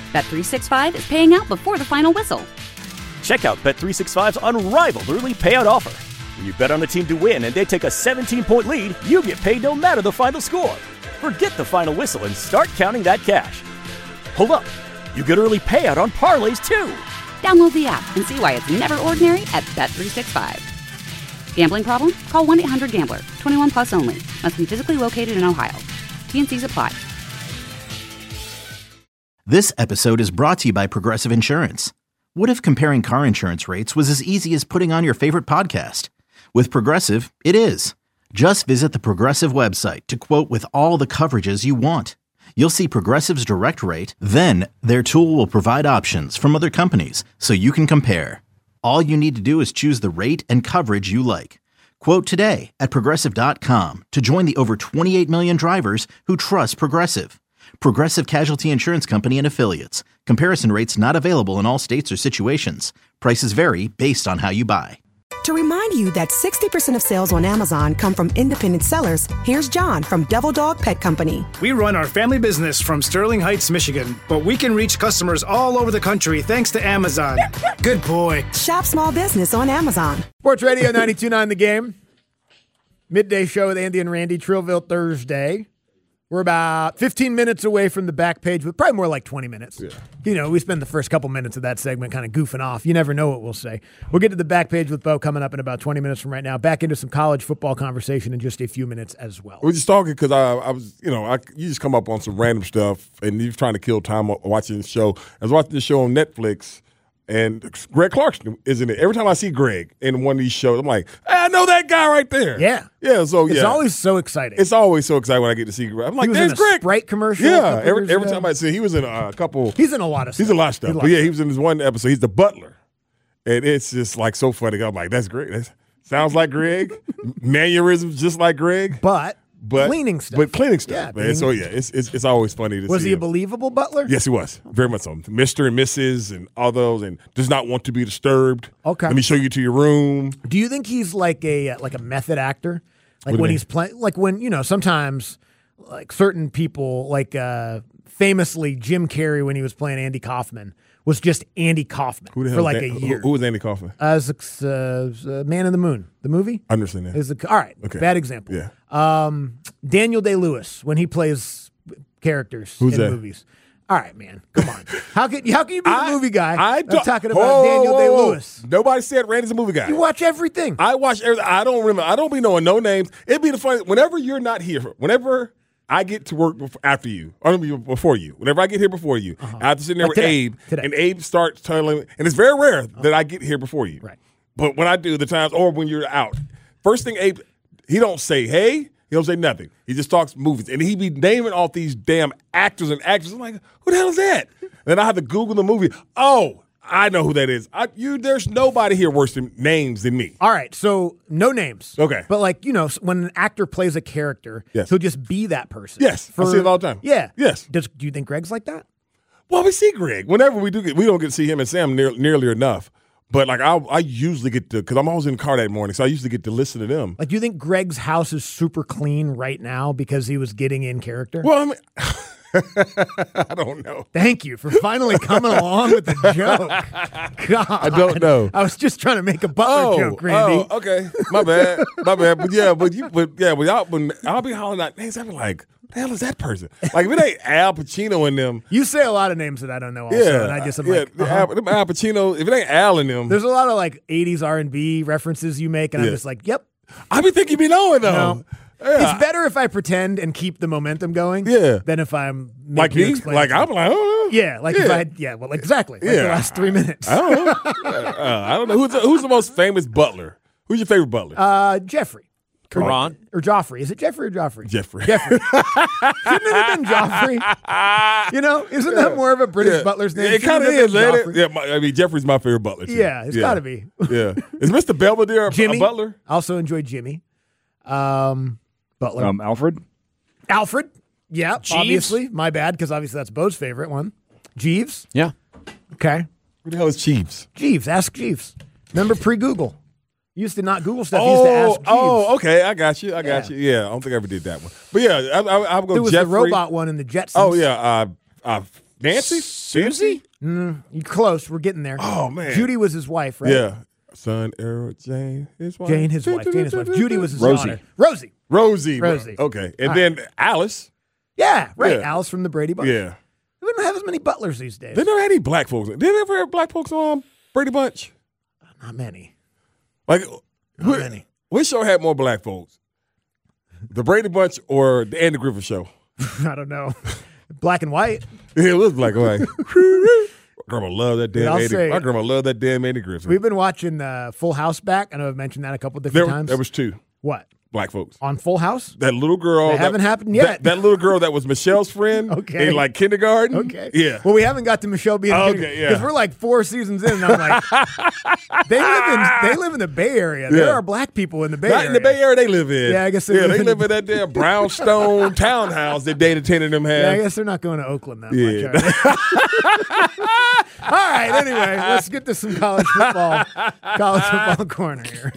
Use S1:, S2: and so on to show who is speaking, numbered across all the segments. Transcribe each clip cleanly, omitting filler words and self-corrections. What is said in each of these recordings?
S1: Bet365 is paying out before the final whistle.
S2: Check out Bet365's unrivaled early payout offer. When you bet on a team to win and they take a 17-point lead, you get paid no matter the final score. Forget the final whistle and start counting that cash. Hold up. You get early payout on parlays, too.
S1: Download the app and see why it's never ordinary at Bet365. Gambling problem? Call 1-800-GAMBLER. 21 plus only. Must be physically located in Ohio. T&Cs apply.
S3: This episode is brought to you by Progressive Insurance. What if comparing car insurance rates was as easy as putting on your favorite podcast? With Progressive, it is. Just visit the Progressive website to quote with all the coverages you want. You'll see Progressive's direct rate, then their tool will provide options from other companies so you can compare. All you need to do is choose the rate and coverage you like. Quote today at Progressive.com to join the over 28 million drivers who trust Progressive. Progressive Casualty Insurance Company and Affiliates. Comparison rates not available in all states or situations. Prices vary based on how you buy.
S4: To remind you that 60% of sales on Amazon come from independent sellers, here's John from Devil Dog Pet Company.
S5: We run our family business from Sterling Heights, Michigan, but we can reach customers all over the country thanks to Amazon. Good boy.
S4: Shop small business on Amazon.
S6: Sports Radio 92.9 The Game. Midday show with Andy and Randy, Trillville Thursday. We're about 15 minutes away from the back page, but probably more like 20 minutes. Yeah. You know, we spend the first couple minutes of that segment kind of goofing off. You never know what we'll say. We'll get to the back page with Bo coming up in about 20 minutes from right now. Back into some college football conversation in just a few minutes as well.
S7: We're just talking because I was, you just come up on some random stuff and you're trying to kill time watching the show. I was watching the show on Netflix. And Greg Clarkson is in it. Every time I see Greg in one of these shows, I'm like, hey, I know that guy right there.
S6: Yeah.
S7: Yeah, so yeah.
S6: It's always so exciting.
S7: It's always so exciting when I get to see Greg. I'm like, there's Greg.
S6: Sprite commercial.
S7: Yeah, every time I see he was in a couple.
S6: He's in a lot of stuff.
S7: He's in a lot of stuff. But yeah, he was in this one episode. He's the butler. And it's just like so funny. I'm like, that's great. That sounds like Greg. Mannerisms just like Greg.
S6: But cleaning stuff.
S7: But cleaning stuff,
S6: yeah,
S7: man. So, yeah, it's always funny to see.
S6: Was he a
S7: him.
S6: believable butler?
S7: Yes, he was. Very much so. Mr. and Mrs. and all those, and does not want to be disturbed.
S6: Okay.
S7: Let me show you to your room.
S6: Do you think he's like a method actor? Like when he's playing, like when, sometimes like certain people, like famously Jim Carrey when he was playing Andy Kaufman was just Andy Kaufman for like a year.
S7: Who was Andy Kaufman?
S6: As Man in the Moon, the movie.
S7: I understand that.
S6: All right,
S7: okay.
S6: Bad example.
S7: Yeah.
S6: Daniel Day-Lewis when he plays characters in movies. All right, man, come on. How can you be a movie guy? I'm talking about Daniel Day-Lewis.
S7: Nobody said Randy's a movie guy.
S6: You watch everything.
S7: I watch everything. I don't remember. I don't be knowing no names. It'd be the funny. Whenever you're not here, whenever I get to work after you, or before you. Whenever I get here before you, I have to sit there with Abe, and Abe starts telling, and it's very rare that I get here before you.
S6: Right.
S7: But when I do, the times, or when you're out, first thing Abe, he don't say, hey, he don't say nothing. He just talks movies. And he be naming off these damn actors and actresses. I'm like, who the hell is that? And then I have to Google the movie. Oh, I know who that is. There's nobody here worse than names than me.
S6: All right, so no names.
S7: Okay.
S6: But like, when an actor plays a character, he'll just be that person.
S7: Yes, I see it all the time.
S6: Yeah.
S7: Yes.
S6: Do you think Greg's like that?
S7: Well, we see Greg. Whenever we don't get to see him and Sam nearly enough. But like I usually get to, because I'm always in the car that morning, so I usually get to listen to them.
S6: Like, do you think Greg's house is super clean right now because he was getting in character?
S7: Well, I mean, I don't know.
S6: Thank you for finally coming along with the joke. God,
S7: I don't know.
S6: I was just trying to make a butler joke, Randy.
S7: Oh, okay. My bad. But I'll be hollering out names. I'll be like, the hell is that person? Like, if it ain't Al Pacino in them.
S6: You say a lot of names that I don't know also, and I just am like,
S7: Al Pacino, if it ain't Al in them.
S6: There's a lot of like 80s R&B references you make, and I'm just like, yep.
S7: I be thinking you be knowing, though.
S6: No. Yeah. It's better if I pretend and keep the momentum going than if I'm
S7: like me. Like, I'm like, oh.
S6: Yeah, like if I well, exactly. Like the last 3 minutes.
S7: I don't know. I don't know. Who's the most famous butler? Who's your favorite butler?
S6: Jeffrey.
S8: Karan?
S6: Or Joffrey. Is it Jeffrey or Joffrey?
S7: Jeffrey.
S6: Shouldn't it have been Joffrey? Isn't that more of a British butler's name?
S7: It kind of is, ain't it? Yeah, Jeffrey's my favorite butler, too.
S6: Yeah, it's got to be.
S7: Yeah. Is Mr. Belvedere a butler?
S6: Also enjoyed Jimmy. Butler.
S8: Alfred?
S6: Alfred. Yeah,
S8: Jeeves?
S6: obviously. My bad, because obviously that's Bo's favorite one. Jeeves?
S8: Yeah.
S6: Okay.
S7: Who the hell is Jeeves?
S6: Jeeves. Ask Jeeves. Remember pre-Google? You used to not Google stuff. You used to ask Jeeves.
S7: Oh, okay. I got you. Yeah, I don't think I ever did that one. But yeah, I'll go Jeffrey.
S6: There was the robot one in the Jetsons.
S7: Oh, yeah. Nancy?
S6: Susie? You're close. We're getting there.
S7: Oh, man.
S6: Judy was his wife, right?
S7: Yeah. Son, Errol, Jane, his wife.
S6: Jane, his wife. Judy was his
S8: Rosie.
S6: daughter. Rosie.
S7: Rosie. Okay. And then Alice.
S6: Yeah, right.
S7: Yeah.
S6: Alice from the Brady Bunch.
S7: Yeah.
S6: We don't have as many butlers these days.
S7: They never had any black folks. Did they ever have black folks on Brady Bunch?
S6: Not many.
S7: Like,
S6: Not many.
S7: which show had more black folks? The Brady Bunch or the Andy Griffith Show?
S6: I don't know. Black and white.
S7: Yeah, it was black and white. My grandma loved that damn Andy. My grandma loved that damn Andy Griffith.
S6: We've been watching Full House back. I know I've mentioned that a couple different times.
S7: There was 2
S6: What?
S7: black folks.
S6: On Full House?
S7: That little girl.
S6: They haven't happened yet.
S7: That little girl that was Michelle's friend
S6: Okay.
S7: in like kindergarten.
S6: Okay.
S7: Yeah.
S6: Well, we haven't got to Michelle being
S7: Okay, yeah.
S6: because we're like 4 seasons in, and I'm like, they live in the Bay Area. There
S7: Yeah.
S6: are black people in the Bay
S7: Not
S6: Area.
S7: in the Bay Area they live in.
S6: Yeah, I guess
S7: they live in that damn brownstone townhouse that Dana Tennant and them
S6: Yeah, I
S7: had.
S6: guess they're not going to Oakland that
S7: Yeah.
S6: much. Are they? All right. Anyway, let's get to some college football corner here.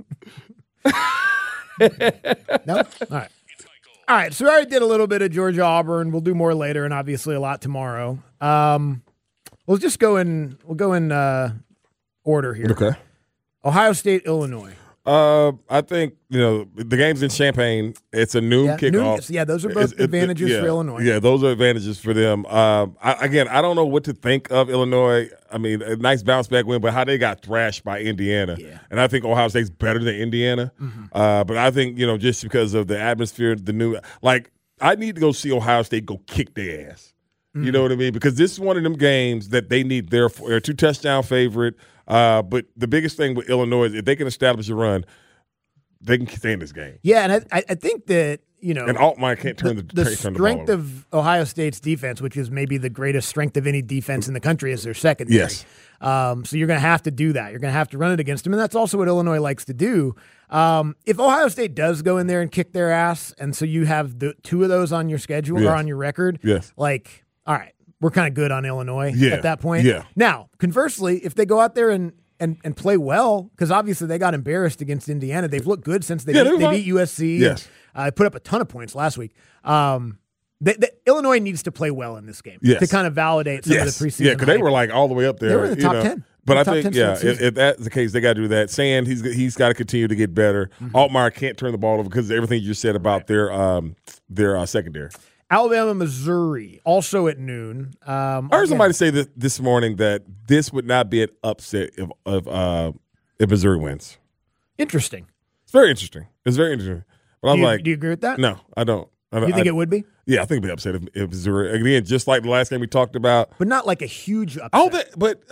S6: Nope. All right. So we already did a little bit of Georgia Auburn. We'll do more later, and obviously a lot tomorrow. We'll just go in. We'll go in order here.
S7: Okay.
S6: Ohio State, Illinois.
S7: I think the game's in Champaign. It's a noon kickoff.
S6: Those are both advantages for Illinois.
S7: Yeah, those are advantages for them. I don't know what to think of Illinois. I mean, a nice bounce back win, but how they got thrashed by Indiana. Yeah. And I think Ohio State's better than Indiana. Mm-hmm. But I think just because of the atmosphere, I need to go see Ohio State go kick their ass. Mm-hmm. You know what I mean? Because this is one of them games that they need. They're a 2-touchdown favorite. But the biggest thing with Illinois is if they can establish a run, they can stay in this game.
S6: Yeah, and I think that and
S7: Altmaier can't turn the
S6: strength of Ohio State's defense, which is maybe the greatest strength of any defense in the country, is their secondary.
S7: Yes.
S6: So you're going to have to do that. You're going to have to run it against them, and that's also what Illinois likes to do. If Ohio State does go in there and kick their ass, and so you have the 2 of those on your schedule or on your record, all right, we're kind of good on Illinois at that point.
S7: Yeah.
S6: Now, conversely, if they go out there and play well, because obviously they got embarrassed against Indiana. They've looked good since they beat USC.
S7: Yes.
S6: Put up a ton of points last week. Illinois needs to play well in this game to kind of validate some of the preseason.
S7: Yeah, because they were like all the way up there.
S6: They were in the top 10.
S7: But I think, if that's the case, they got to do that. Sand, he's got to continue to get better. Mm-hmm. Altmaier can't turn the ball over because of everything you said about their secondary.
S6: Alabama, Missouri, also at noon.
S7: I heard somebody say this morning that this would not be an upset if Missouri wins.
S6: Interesting.
S7: It's very interesting. But I'm
S6: do you agree with that?
S7: No, I don't.
S6: You think it would be?
S7: Yeah, I think it'd be upset if Missouri, again, just like the last game we talked about.
S6: But not like a huge upset.
S7: But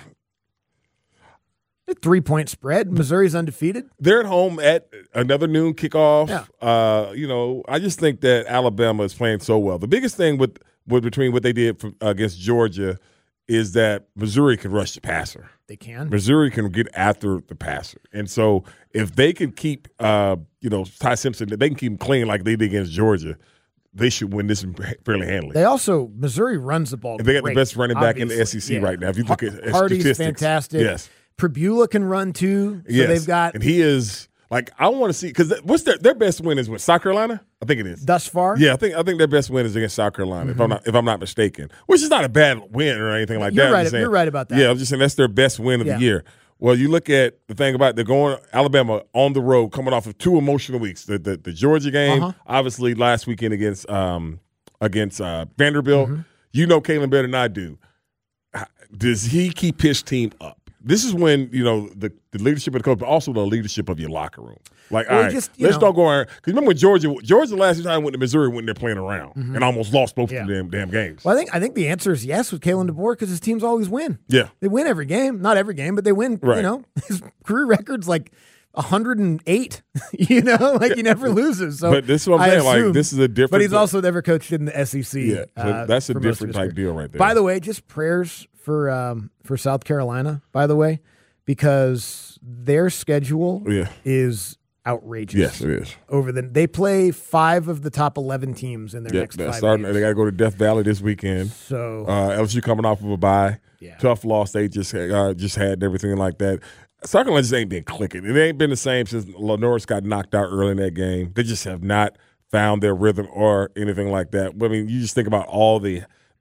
S6: a 3-point spread. Missouri's undefeated.
S7: They're at home at another noon kickoff.
S6: Yeah.
S7: I just think that Alabama is playing so well. The biggest thing between what they did against Georgia is that Missouri can rush the passer.
S6: They can.
S7: Missouri can get after the passer. And so if they can keep, Ty Simpson, they can keep him clean like they did against Georgia, they should win this fairly handily.
S6: Missouri runs the ball.
S7: And they got
S6: great,
S7: the best running back in the
S6: obviously.
S7: SEC right now. If you look at
S6: Hardy's
S7: statistics.
S6: fantastic.
S7: Yes.
S6: Pribula can run too. So they've got.
S7: And he is, I want to see, because what's their best win is with South Carolina? I think it is.
S6: Thus far?
S7: Yeah, I think their best win is against South Carolina, if I'm not mistaken. Which is not a bad win or anything like that.
S6: You're right about that.
S7: Yeah, I'm just saying that's their best win of the year. Well, you look at the thing about they're going Alabama on the road, coming off of 2 emotional weeks. The Georgia game, obviously last weekend against Vanderbilt. Mm-hmm. You know Kalen better than I do. Does he keep his team up? This is when, the leadership of the coach, but also the leadership of your locker room. All right, let's don't go around. Because remember Georgia last time went to Missouri when they're playing around and almost lost both of them damn games.
S6: Well, I think the answer is yes with Kalen DeBoer because his teams always win.
S7: Yeah.
S6: They win every game. Not every game, but they win.
S7: Right.
S6: His career record's like 108. He never loses. So
S7: but this is what I'm saying. This is a different.
S6: But he's also never coached in the SEC.
S7: Yeah, so that's a different type deal right there.
S6: By the way, just prayers for South Carolina. By the way, because their schedule is outrageous.
S7: Yes, it is.
S6: They play 5 of the top 11 teams in their next 5 games.
S7: They got to go to Death Valley this weekend.
S6: So
S7: LSU coming off of a bye.
S6: Yeah.
S7: Tough loss they just had and everything like that. South Carolina just ain't been clicking. It ain't been the same since Norris got knocked out early in that game. They just have not found their rhythm or anything like that. I mean, you just think about all the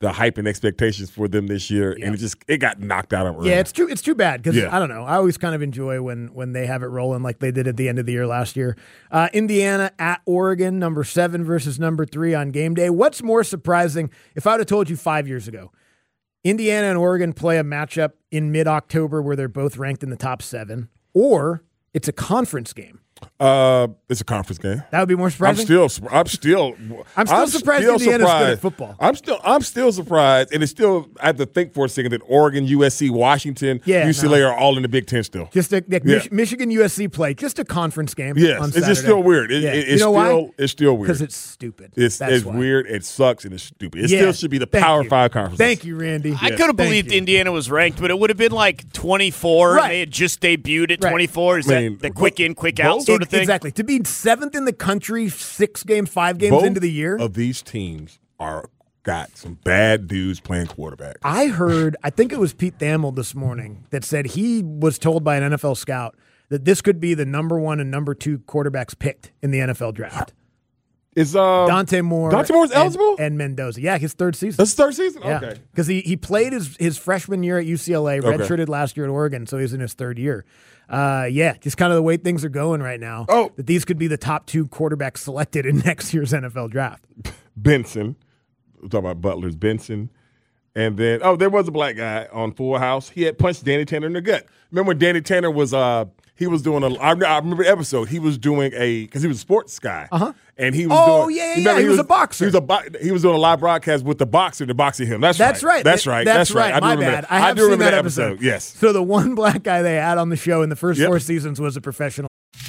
S7: the hype and expectations for them this year, and it got knocked out of early.
S6: Yeah, it's true. It's too bad because I don't know. I always kind of enjoy when they have it rolling like they did at the end of the year last year. Indiana at Oregon, number 7 versus number 3 on game day. What's more surprising? If I would have told you 5 years ago, Indiana and Oregon play a matchup in mid-October where they're both ranked in the top 7, or it's a conference game.
S7: It's a conference game.
S6: That would be more surprising.
S7: I'm still
S6: surprised Indiana's good at football.
S7: I'm still surprised, and it's still. I have to think for a second that Oregon, USC, Washington, UCLA are all in the Big Ten still.
S6: Just Michigan, USC play just a conference game.
S7: Yes,
S6: on
S7: it's
S6: Saturday.
S7: just still weird. It's still weird
S6: because it's stupid.
S7: It's weird. It sucks and it's stupid. It still should be the Power 5 conference.
S6: Thank you, Randy.
S8: I could have believed Indiana was ranked, but it would have been like 24.
S6: Right.
S8: And they had just debuted at 24. Is that the quick in, quick out sort of thing?
S6: Exactly. To be 7th in the country, 5 games into the year.
S7: Of these teams got some bad dudes playing quarterback.
S6: I heard, I think it was Pete Thamel this morning that said he was told by an NFL scout that this could be the number 1 and number 2 quarterbacks picked in the NFL draft.
S7: Is
S6: Dante Moore?
S7: Dante Moore's eligible?
S6: And Mendoza. Yeah, his 3rd season.
S7: That's his 3rd season?
S6: Yeah.
S7: Okay.
S6: Because he played his freshman year at UCLA, redshirted last year at Oregon, so he's in his 3rd year. Just kind of the way things are going right now. That these could be the top 2 quarterbacks selected in next year's NFL draft.
S7: Benson. We're talking about Butler's Benson. And then, there was a black guy on Full House. He had punched Danny Tanner in the gut. Remember when Danny Tanner was he was doing I remember the episode. He was doing because he was a sports guy. And he was
S6: he was a boxer.
S7: He was doing a live broadcast with the boxing him. That's right. That's right.
S6: My bad. I have
S7: do
S6: seen
S7: remember
S6: that
S7: episode. Yes.
S6: So the one black guy they had on the show in the first 4 seasons was a professional.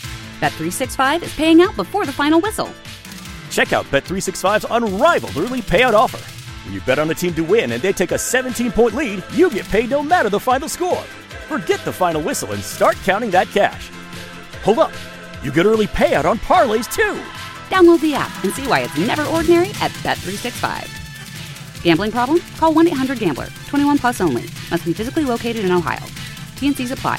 S1: Bet365 is paying out before the final whistle.
S2: Check out Bet365's unrivaled early payout offer. When you bet on a team to win and they take a 17-point lead, you get paid no matter the final score. Forget the final whistle and start counting that cash. Hold up. You get early payout on parlays, too.
S1: Download the app and see why it's never ordinary at Bet365. Gambling problem? Call 1-800-GAMBLER. 21 plus only. Must be physically located in Ohio. T&Cs apply.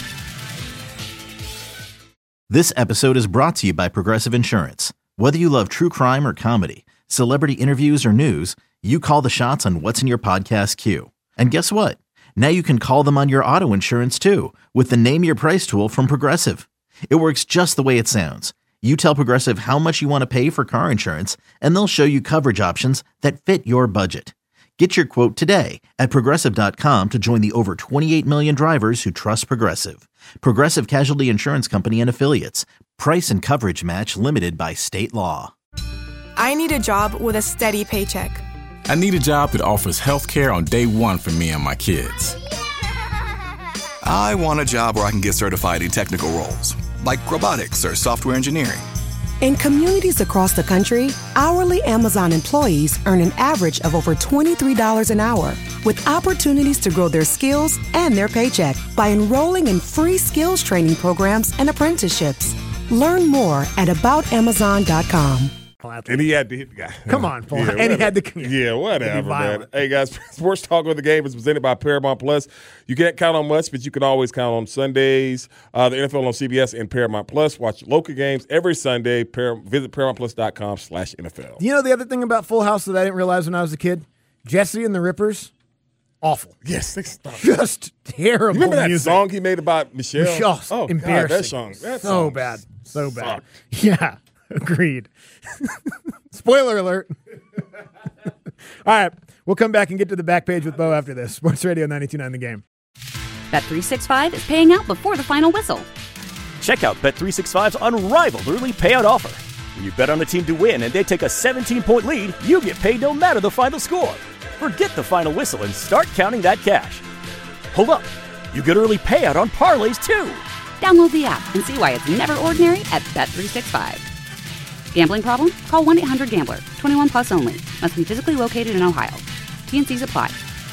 S3: This episode is brought to you by Progressive Insurance. Whether you love true crime or comedy, celebrity interviews or news, you call the shots on what's in your podcast queue. And guess what? Now you can call them on your auto insurance too with the Name Your Price tool from Progressive. It works just the way it sounds. You tell Progressive how much you want to pay for car insurance, and they'll show you coverage options that fit your budget. Get your quote today at Progressive.com to join the over 28 million drivers who trust Progressive. Progressive Casualty Insurance Company and Affiliates. Price and coverage match limited by state law.
S9: I need a job with a steady paycheck.
S10: I need a job that offers health care on day 1 for me and my kids.
S11: I want a job where I can get certified in technical roles, like robotics or software engineering.
S4: In communities across the country, hourly Amazon employees earn an average of over $23 an hour, with opportunities to grow their skills and their paycheck by enrolling in free skills training programs and apprenticeships. Learn more at aboutamazon.com.
S7: And he had to hit the guy.
S6: Come on, Paul. And he had to.
S7: Yeah, whatever, man. Hey, guys, Sports Talk with the Game is presented by Paramount Plus. You can't count on much, but you can always count on Sundays. The NFL on CBS and Paramount Plus. Watch local games every Sunday. Visit ParamountPlus.com/NFL.
S6: You know the other thing about Full House that I didn't realize when I was a kid? Jesse and the Rippers. Awful.
S7: Yes, they stopped.
S6: Just terrible.
S7: You remember that
S6: music.
S7: song he made about Michelle?
S6: Oh, embarrassing.
S7: God, that
S6: so
S7: song
S6: bad. So bad.
S7: sucked.
S6: Yeah, agreed. Spoiler alert. All right, we'll come back and get to the back page with Bo after this. Sports Radio 92.9 The Game.
S1: Bet365 is paying out before the final whistle.
S2: Check out Bet365's unrivaled early payout offer. When you bet on a team to win and they take a 17-point lead, you get paid no matter the final score. Forget the final whistle and start counting that cash. Hold up. You get early payout on parlays, too.
S1: Download the app and see why it's never ordinary at Bet365. Gambling problem? Call 1-800-GAMBLER. 21 plus only. Must be physically located in Ohio. T&Cs apply.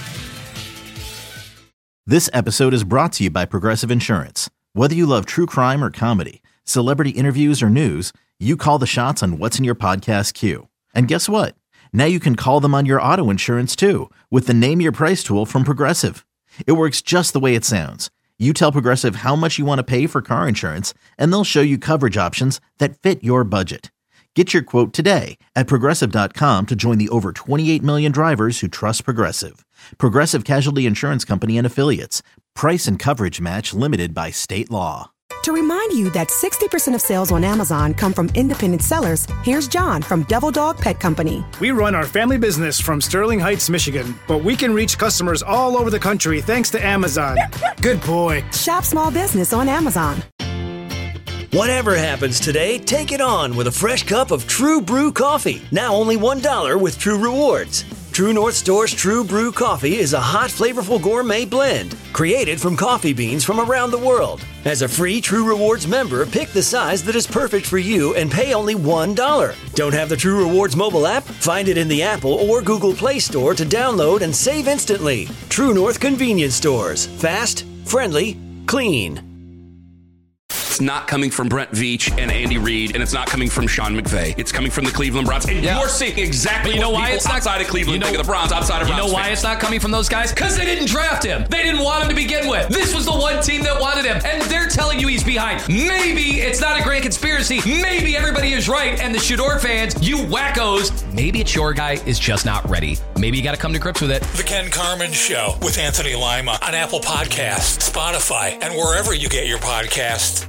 S3: This episode is brought to you by Progressive Insurance. Whether you love true crime or comedy, celebrity interviews or news, you call the shots on what's in your podcast queue. And guess what? Now you can call them on your auto insurance too with the Name Your Price tool from Progressive. It works just the way it sounds. You tell Progressive how much you want to pay for car insurance, and they'll show you coverage options that fit your budget. Get your quote today at Progressive.com to join the over 28 million drivers who trust Progressive. Progressive Casualty Insurance Company and Affiliates. Price and coverage match limited by state law.
S4: To remind you that 60% of sales on Amazon come from independent sellers, here's John from Devil Dog Pet Company.
S5: We run our family business from Sterling Heights, Michigan, but we can reach customers all over the country thanks to Amazon. Good boy.
S4: Shop small business on Amazon.
S12: Whatever happens today, take it on with a fresh cup of True Brew coffee. Now only $1 with True Rewards. True North Store's True Brew coffee is a hot, flavorful gourmet blend created from coffee beans from around the world. As a free True Rewards member, pick the size that is perfect for you and pay only $1. Don't have the True Rewards mobile app? Find it in the Apple or Google Play Store to download and save instantly. True North Convenience Stores. Fast, friendly, clean.
S13: It's not coming from Brent Veach and Andy Reid, and it's not coming from Sean McVay. It's coming from the Cleveland Browns. And you're seeing exactly what people outside of Cleveland think of the Browns, outside of Browns.
S14: You know why it's not coming from those guys? Because they didn't draft him. They didn't want him to begin with. This was the one team that wanted him, and they're telling you he's behind. Maybe it's not a grand conspiracy. Maybe everybody is right, and the Shador fans, you wackos, maybe it's your guy is just not ready. Maybe you got to come to grips with it.
S15: The Ken Carman Show with Anthony Lima on Apple Podcasts, Spotify, and wherever you get your podcasts.